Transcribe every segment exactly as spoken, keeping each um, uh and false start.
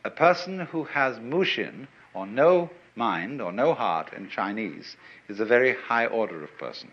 a person who has mushin, or no mind, or no heart in Chinese, is a very high order of person.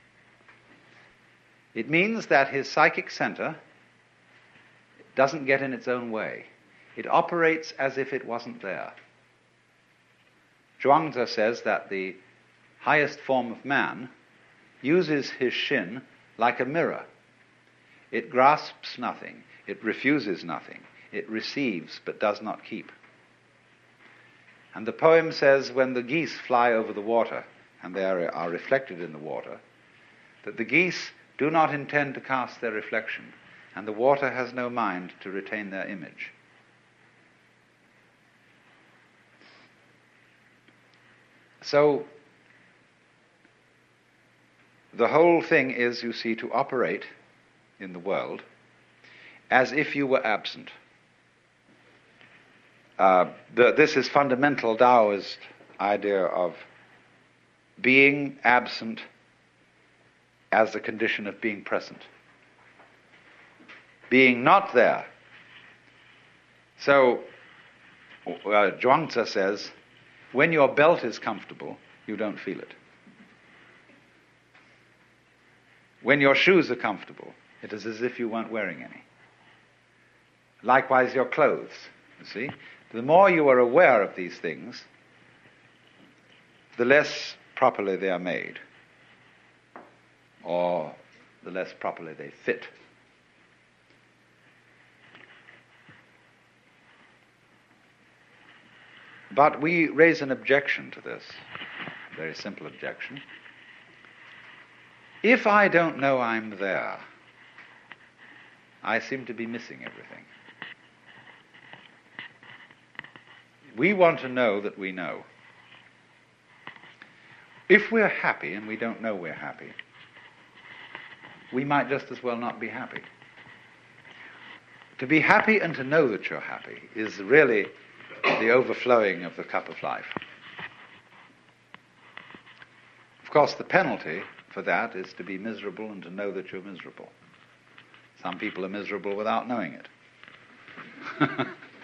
It means that his psychic center doesn't get in its own way. It operates as if it wasn't there. Zhuangzi says that the highest form of man uses his shin like a mirror. It grasps nothing, it refuses nothing, it receives but does not keep. And the poem says, when the geese fly over the water, and they are, are reflected in the water, that the geese do not intend to cast their reflection, and the water has no mind to retain their image. So, the whole thing is, you see, to operate in the world as if you were absent. Uh, the, this is fundamental Taoist idea of being absent as the condition of being present. Being not there. So, uh, Zhuangzi says, when your belt is comfortable, you don't feel it. When your shoes are comfortable, it is as if you weren't wearing any. Likewise, your clothes, you see. The more you are aware of these things, the less properly they are made, or the less properly they fit. But we raise an objection to this, a very simple objection. If I don't know I'm there, I seem to be missing everything. We want to know that we know. If we're happy and we don't know we're happy, we might just as well not be happy. To be happy and to know that you're happy is really the overflowing of the cup of life. Of course, the penalty for that is to be miserable and to know that you're miserable. Some people are miserable without knowing it.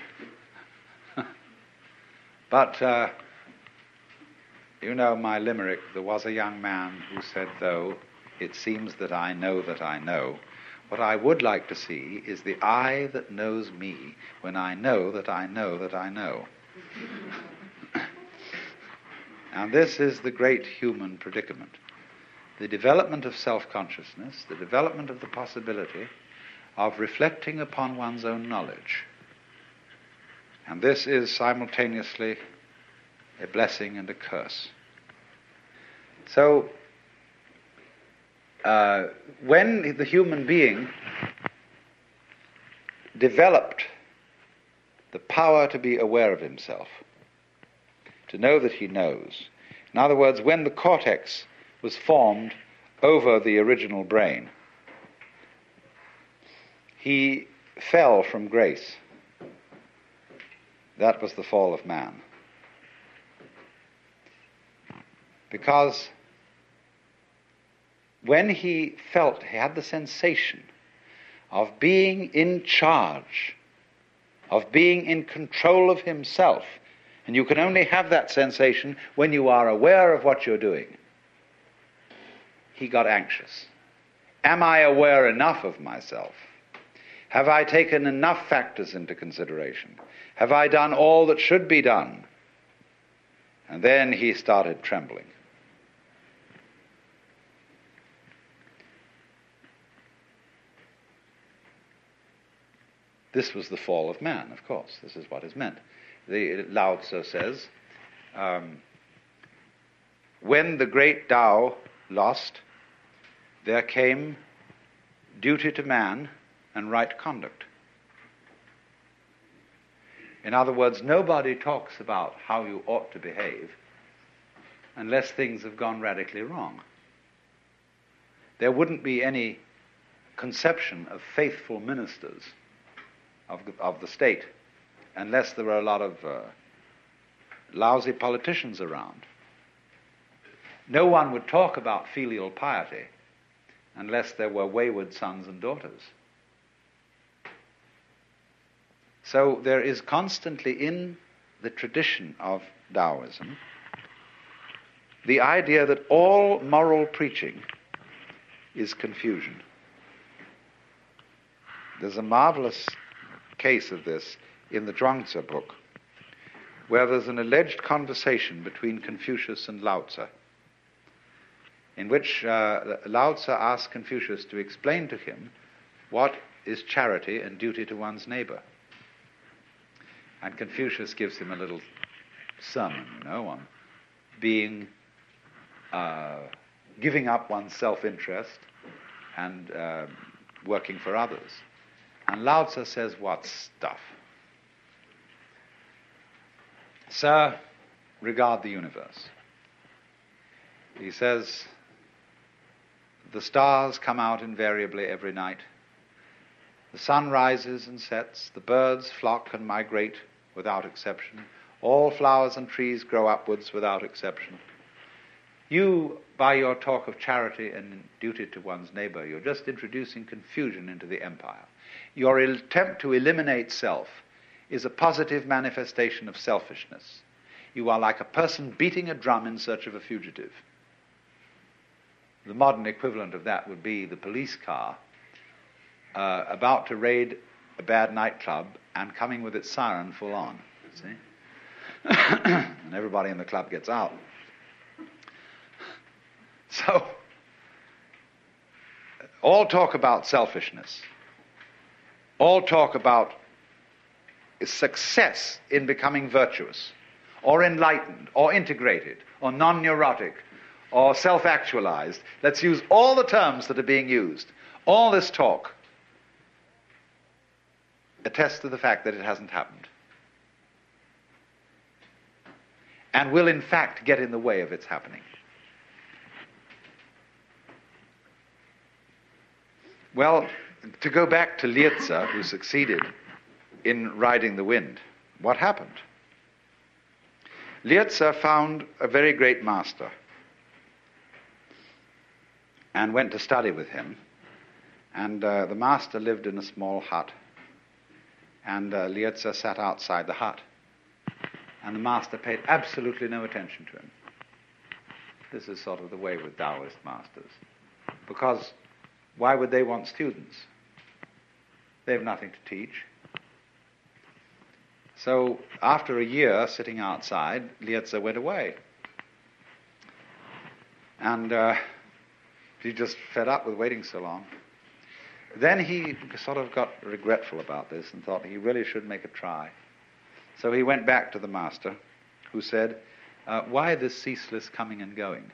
But, uh, you know my limerick, there was a young man who said, though it seems that I know that I know, what I would like to see is the eye that knows me when I know that I know that I know. And this is the great human predicament. The development of self-consciousness, the development of the possibility of reflecting upon one's own knowledge. And this is simultaneously a blessing and a curse. So, uh, when the human being developed the power to be aware of himself, to know that he knows, in other words, when the cortex was formed over the original brain, he fell from grace. That was the fall of man. Because when he felt, he had the sensation of being in charge, of being in control of himself, and you can only have that sensation when you are aware of what you're doing, he got anxious. Am I aware enough of myself? Have I taken enough factors into consideration? Have I done all that should be done? And then he started trembling. This was the fall of man, of course. This is what is meant. The Lao Tzu says, um, when the great Tao lost, there came duty to man and right conduct. In other words, nobody talks about how you ought to behave unless things have gone radically wrong. There wouldn't be any conception of faithful ministers of, of the state unless there were a lot of uh, lousy politicians around. No one would talk about filial piety unless there were wayward sons and daughters. So there is constantly in the tradition of Taoism the idea that all moral preaching is confusion. There's a marvelous case of this in the Zhuangzi book, where there's an alleged conversation between Confucius and Lao Tzu, in which uh, Lao Tzu asks Confucius to explain to him what is charity and duty to one's neighbor. And Confucius gives him a little sermon, you know, on being, uh, giving up one's self-interest and uh, working for others. And Lao Tzu says, what stuff? Sir, regard the universe. He says, the stars come out invariably every night. The sun rises and sets. The birds flock and migrate without exception. All flowers and trees grow upwards without exception. You, by your talk of charity and duty to one's neighbor, you're just introducing confusion into the empire. Your attempt to eliminate self is a positive manifestation of selfishness. You are like a person beating a drum in search of a fugitive. The modern equivalent of that would be the police car uh, about to raid a bad nightclub and coming with its siren full on, see? And everybody in the club gets out. So, all talk about selfishness, all talk about success in becoming virtuous, or enlightened, or integrated, or non-neurotic, or self-actualized. Let's use all the terms that are being used. All this talk attests to the fact that it hasn't happened, and will in fact get in the way of its happening. Well, to go back to Liezi, who succeeded in riding the wind, what happened? Liezi found a very great master and went to study with him. And uh, the master lived in a small hut. And uh, Liezi sat outside the hut. And the master paid absolutely no attention to him. This is sort of the way with Taoist masters. Because why would they want students? They have nothing to teach. So after a year sitting outside, Liezi went away. And uh, he just fed up with waiting so long. Then he sort of got regretful about this and thought he really should make a try. So he went back to the master, who said, uh, why this ceaseless coming and going?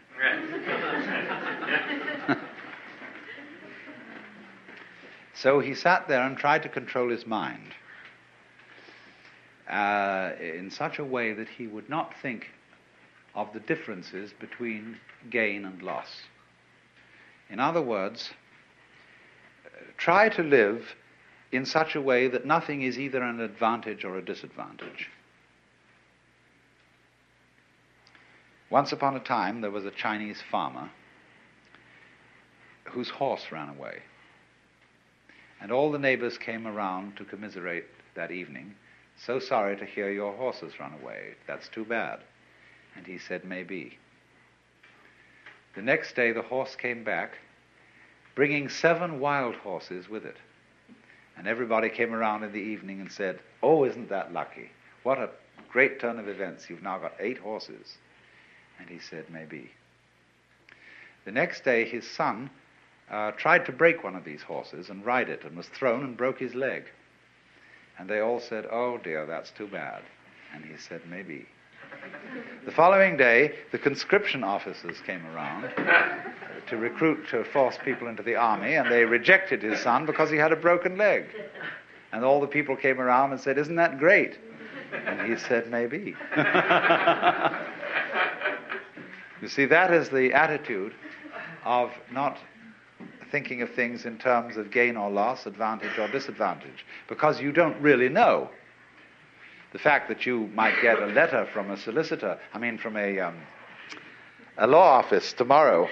So he sat there and tried to control his mind uh, in such a way that he would not think of the differences between gain and loss. In other words, try to live in such a way that nothing is either an advantage or a disadvantage. Once upon a time, there was a Chinese farmer whose horse ran away. And all the neighbors came around to commiserate that evening. So sorry to hear your horse has run away. That's too bad. And he said, maybe. The next day, the horse came back, bringing seven wild horses with it. And everybody came around in the evening and said, oh, isn't that lucky? What a great turn of events. You've now got eight horses. And he said, maybe. The next day, his son uh, tried to break one of these horses and ride it, and was thrown and broke his leg. And they all said, oh dear, that's too bad. And he said, maybe. The following day, the conscription officers came around to recruit, to force people into the army, and they rejected his son because he had a broken leg. And all the people came around and said, isn't that great? And he said, maybe. You see, that is the attitude of not thinking of things in terms of gain or loss, advantage or disadvantage, because you don't really know. The fact that you might get a letter from a solicitor, I mean from a, um, a law office tomorrow,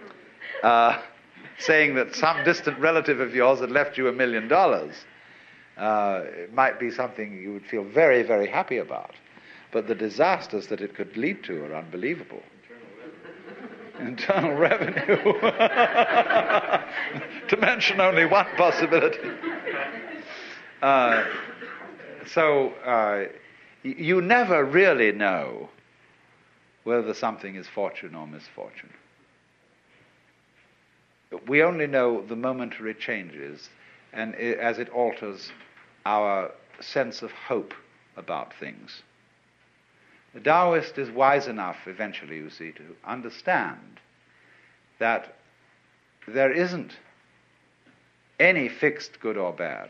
uh, saying that some distant relative of yours had left you a million dollars, uh, it might be something you would feel very, very happy about. But the disasters that it could lead to are unbelievable. Internal revenue. To mention only one possibility. Uh, so uh, y- you never really know whether something is fortune or misfortune. We only know the momentary changes and I- as it alters our sense of hope about things. The Taoist is wise enough, eventually, you see, to understand that there isn't any fixed good or bad.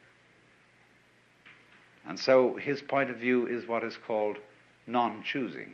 And so his point of view is what is called non-choosing.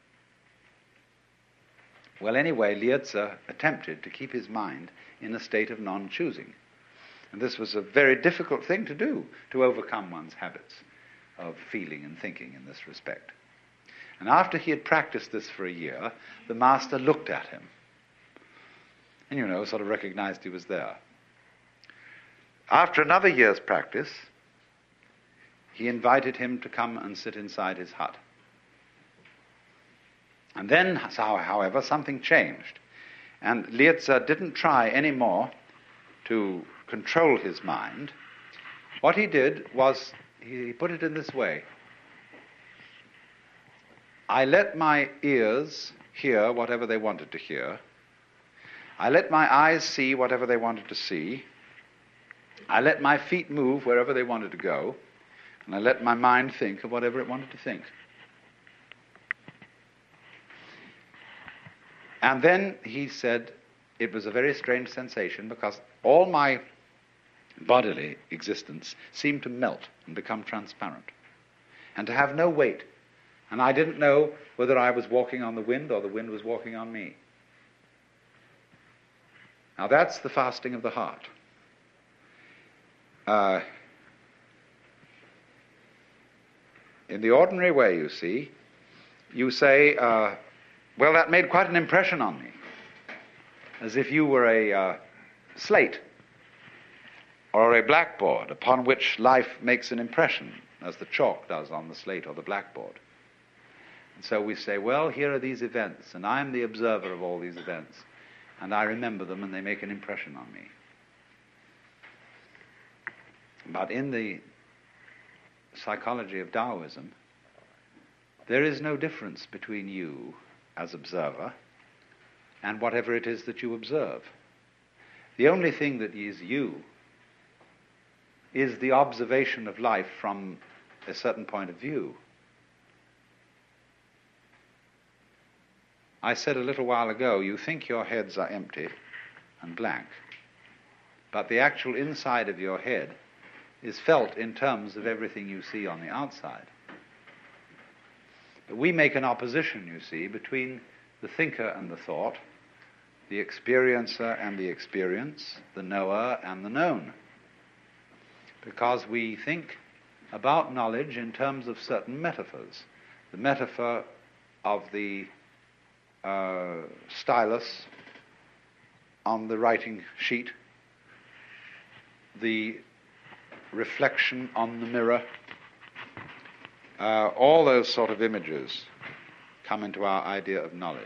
Well, anyway, Liezi attempted to keep his mind in a state of non-choosing. And this was a very difficult thing to do, to overcome one's habits of feeling and thinking in this respect. And after he had practiced this for a year, the master looked at him. And, you know, sort of recognized he was there. After another year's practice, he invited him to come and sit inside his hut. And then, however, something changed. And Liezi didn't try anymore to control his mind. What he did was, he put it in this way. I let my ears hear whatever they wanted to hear. I let my eyes see whatever they wanted to see. I let my feet move wherever they wanted to go. And I let my mind think of whatever it wanted to think. And then he said it was a very strange sensation because all my bodily existence seemed to melt and become transparent and to have no weight. And I didn't know whether I was walking on the wind or the wind was walking on me. Now that's the fasting of the heart. Uh, in the ordinary way, you see, you say, uh, well, that made quite an impression on me, as if you were a uh, slate or a blackboard upon which life makes an impression, as the chalk does on the slate or the blackboard. And so we say, well, here are these events, and I'm the observer of all these events, and I remember them, and they make an impression on me. But in the psychology of Taoism, there is no difference between you as observer and whatever it is that you observe. The only thing that is you is the observation of life from a certain point of view. I said a little while ago, you think your heads are empty and blank, but the actual inside of your head is felt in terms of everything you see on the outside. But we make an opposition, you see, between the thinker and the thought, the experiencer and the experience, the knower and the known. Because we think about knowledge in terms of certain metaphors. The metaphor of the uh, stylus on the writing sheet, the reflection on the mirror, uh, all those sort of images come into our idea of knowledge.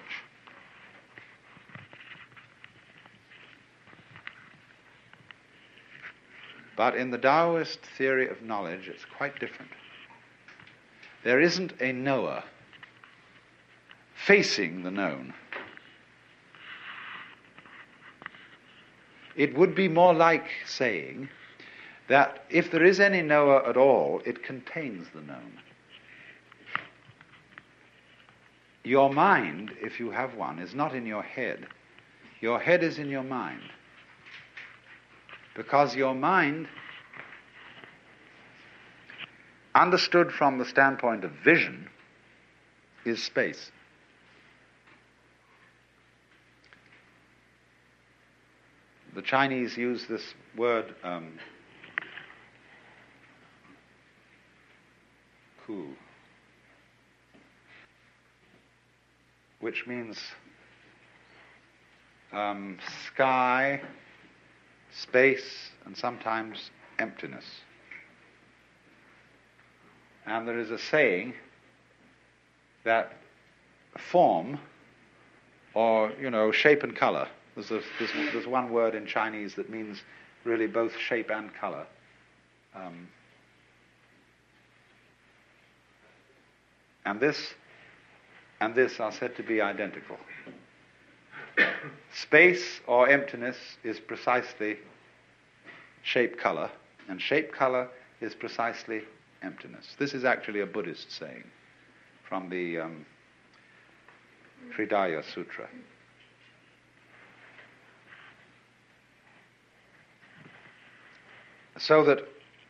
But in the Taoist theory of knowledge, it's quite different. There isn't a knower facing the known. It would be more like saying that if there is any knower at all, it contains the known. Your mind, if you have one, is not in your head. Your head is in your mind. Because your mind, understood from the standpoint of vision, is space. The Chinese use this word um, ku, which means um, sky, space, and sometimes emptiness. And there is a saying that form, or, you know, shape and color, there's, a, there's, there's one word in Chinese that means really both shape and color. Um, and this and this are said to be identical. Space or emptiness is precisely shape-color, and shape-color is precisely emptiness. This is actually a Buddhist saying from the um, Hridaya Sutra. So that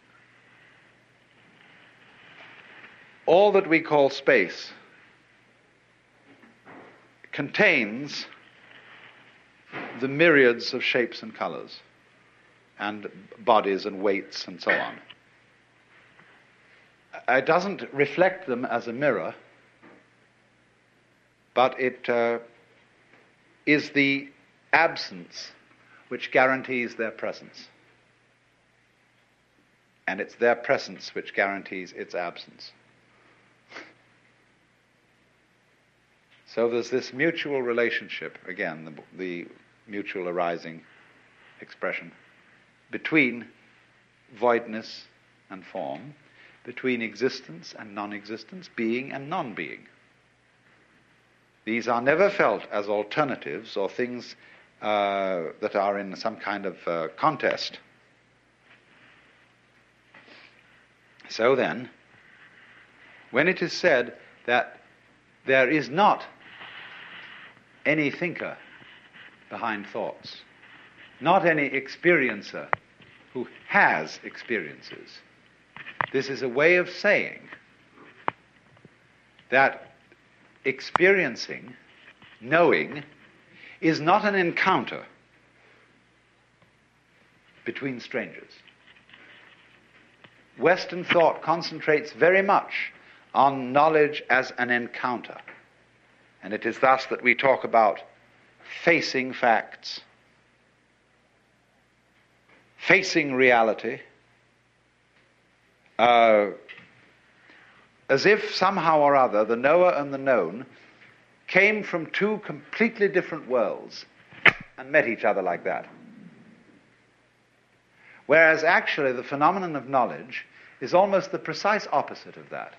all that we call space contains the myriads of shapes and colors and bodies and weights and so on. It doesn't reflect them as a mirror, but it uh, is the absence which guarantees their presence. And it's their presence which guarantees its absence. So there's this mutual relationship, again, the, the mutual arising expression, between voidness and form, between existence and non-existence, being and non-being. These are never felt as alternatives or things uh, that are in some kind of uh, contest. So then, when it is said that there is not any thinker behind thoughts, not any experiencer who has experiences, this is a way of saying that experiencing, knowing, is not an encounter between strangers. Western thought concentrates very much on knowledge as an encounter. And it is thus that we talk about facing facts, facing reality, uh, as if somehow or other the knower and the known came from two completely different worlds and met each other like that. Whereas actually the phenomenon of knowledge is almost the precise opposite of that.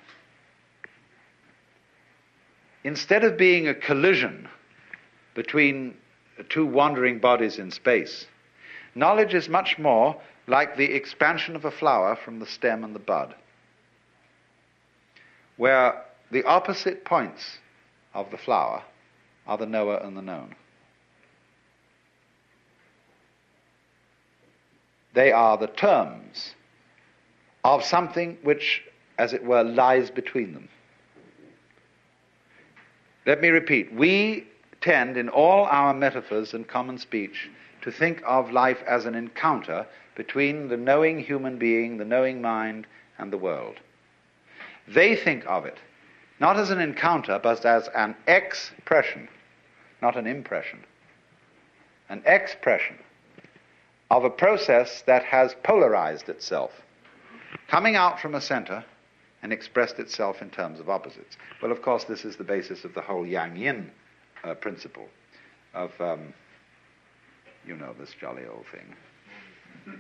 Instead of being a collision between two wandering bodies in space, knowledge is much more like the expansion of a flower from the stem and the bud, where the opposite points of the flower are the knower and the known. They are the terms of something which, as it were, lies between them. Let me repeat. We tend, in all our metaphors and common speech, to think of life as an encounter between the knowing human being, the knowing mind, and the world. They think of it not as an encounter, but as an expression, not an impression, an expression of a process that has polarized itself, coming out from a center and expressed itself in terms of opposites. Well, of course, this is the basis of the whole Yang-Yin uh, principle of, um, you know, this jolly old thing.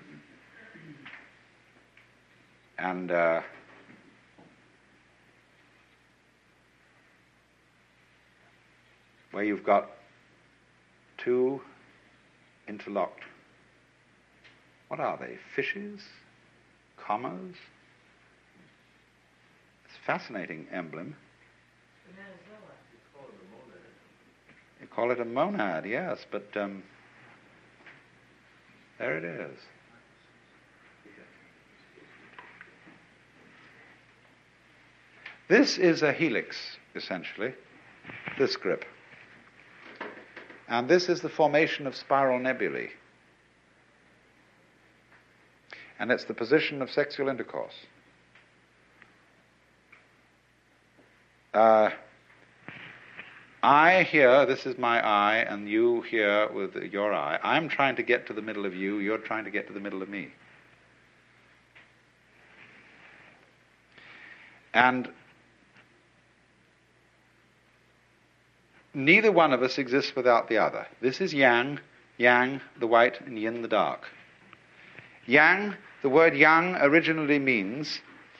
And uh, where you've got two interlocked, what are they, fishes, commas? It's a fascinating emblem. You call it a monad, yes, but um, there it is. This is a helix, essentially, this grip. And this is the formation of spiral nebulae. And it's the position of sexual intercourse. Uh, I here, this is my eye, and you here with your eye. I'm trying to get to the middle of you, you're trying to get to the middle of me. And neither one of us exists without the other. This is yang, yang, the white, and yin, the dark. Yang, the word yang originally means,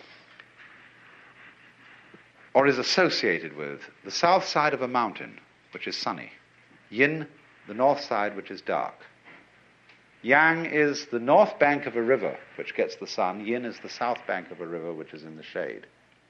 or is associated with, the south side of a mountain, which is sunny. Yin, the north side, which is dark. Yang is the north bank of a river, which gets the sun. Yin is the south bank of a river, which is in the shade.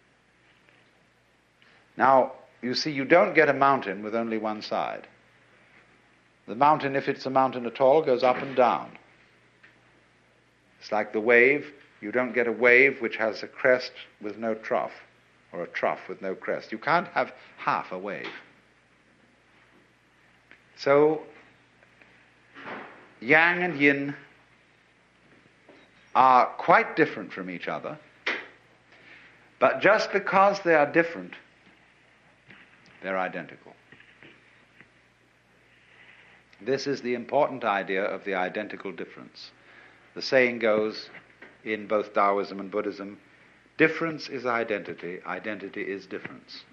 Now, you see, you don't get a mountain with only one side. The mountain, if it's a mountain at all, goes up and down. It's like the wave. You don't get a wave which has a crest with no trough, or a trough with no crest. You can't have half a wave. So, yang and yin are quite different from each other, but just because they are different, they're identical. This is the important idea of the identical difference. The saying goes in both Taoism and Buddhism, difference is identity, identity is difference.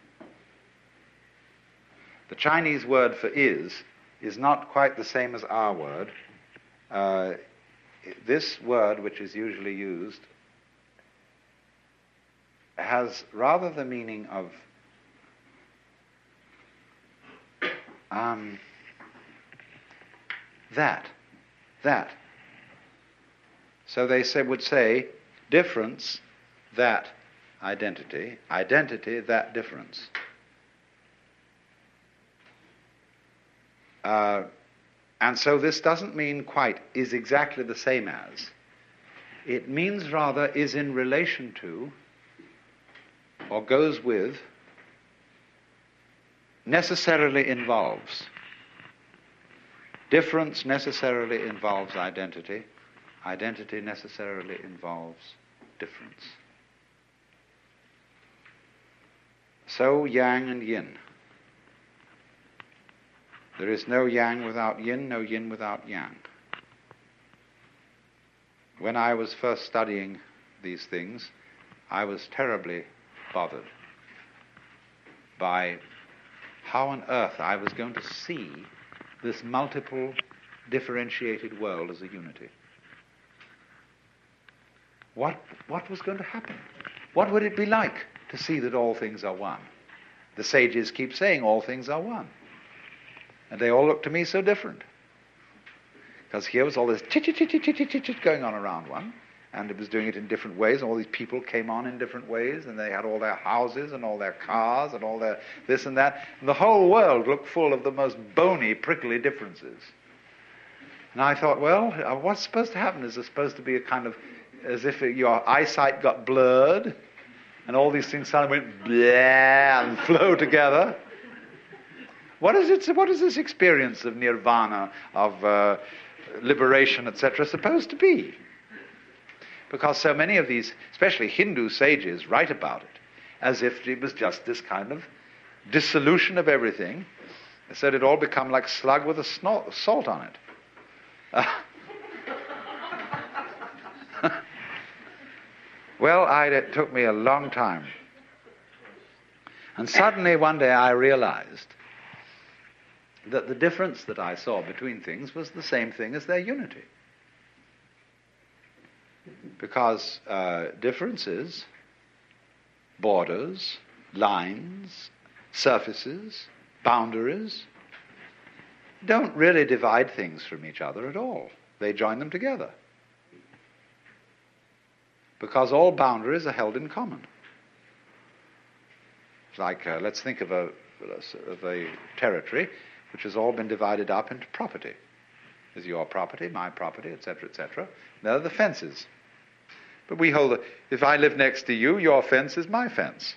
The Chinese word for is is not quite the same as our word. Uh, this word, which is usually used, has rather the meaning of um, that, that. So they say, would say, difference, that identity, identity, that difference. Uh, and so this doesn't mean quite is exactly the same as. It means rather is in relation to, or goes with, necessarily involves. Difference necessarily involves identity. Identity necessarily involves difference. So yang and yin. There is no yang without yin, no yin without yang. When I was first studying these things, I was terribly bothered by how on earth I was going to see this multiple, differentiated world as a unity. What, what was going to happen? What would it be like to see that all things are one? The sages keep saying all things are one. And they all look to me so different. Because here was all this chit-chit-chit-chit-chit-chit going on around one, and it was doing it in different ways, and all these people came on in different ways, and they had all their houses and all their cars and all their this and that. And the whole world looked full of the most bony, prickly differences. And I thought, well, what's supposed to happen? Is there supposed to be a kind of, as if your eyesight got blurred, and all these things suddenly went blah and flow together? What is it? What is this experience of nirvana, of uh, liberation, et cetera, supposed to be? Because so many of these, especially Hindu sages, write about it as if it was just this kind of dissolution of everything, so it all become like slug with a snort, salt on it. Uh, well, I, it took me a long time. And suddenly one day I realized that the difference that I saw between things was the same thing as their unity. Because uh, differences, borders, lines, surfaces, boundaries, don't really divide things from each other at all. They join them together. Because all boundaries are held in common. It's like, uh, let's think of a, of a territory which has all been divided up into property. There's your property, my property, et cetera, et cetera. There are the fences. But we hold, the, if I live next to you, your fence is my fence.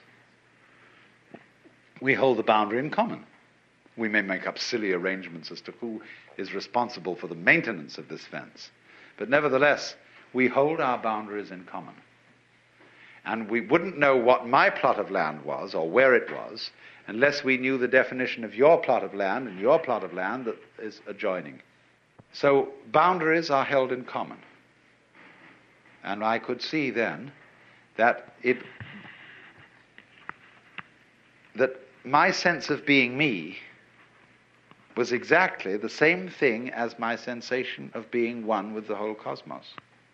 We hold the boundary in common. We may make up silly arrangements as to who is responsible for the maintenance of this fence. But nevertheless, we hold our boundaries in common. And we wouldn't know what my plot of land was, or where it was, unless we knew the definition of your plot of land and your plot of land that is adjoining. So boundaries are held in common. And I could see then that it that my sense of being me was exactly the same thing as my sensation of being one with the whole cosmos.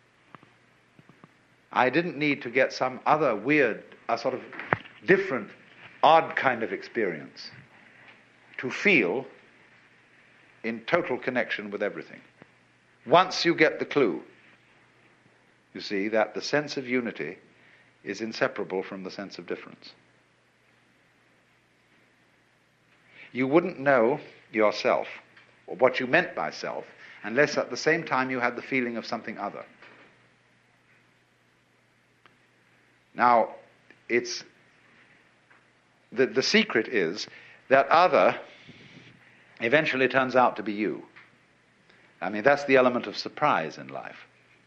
I didn't need to get some other weird, a sort of different, odd kind of experience to feel in total connection with everything. Once you get the clue, you see that the sense of unity is inseparable from the sense of difference. You wouldn't know yourself, or what you meant by self, unless at the same time you had the feeling of something other. Now, it's the, the secret is that other eventually turns out to be you. I mean, that's the element of surprise in life.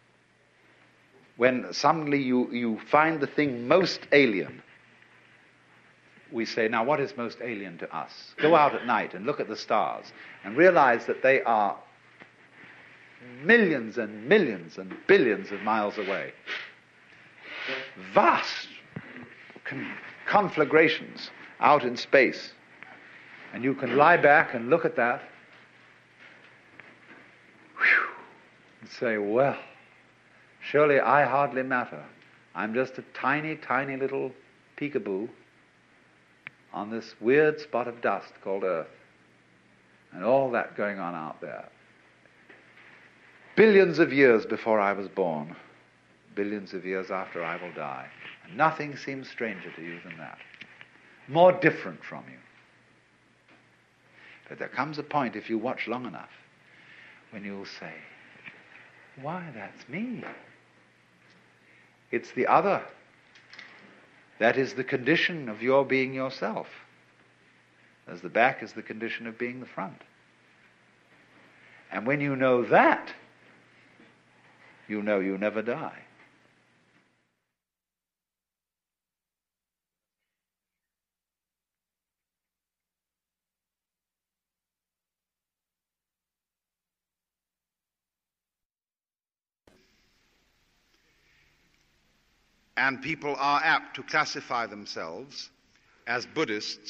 When suddenly you, you find the thing most alien, we say, now what is most alien to us? Go out at night and look at the stars and realize that they are millions and millions and billions of miles away. Vast con- conflagrations out in space. And you can lie back and look at that whew, and say, well, surely I hardly matter. I'm just a tiny, tiny little peekaboo on this weird spot of dust called Earth. And all that going on out there. Billions of years before I was born, billions of years after I will die. And nothing seems stranger to you than that. More different from you. But there comes a point, if you watch long enough, when you'll say, why, that's me. It's the other. That is the condition of your being yourself. As the back is the condition of being the front. And when you know that, you know you never die. And people are apt to classify themselves as Buddhists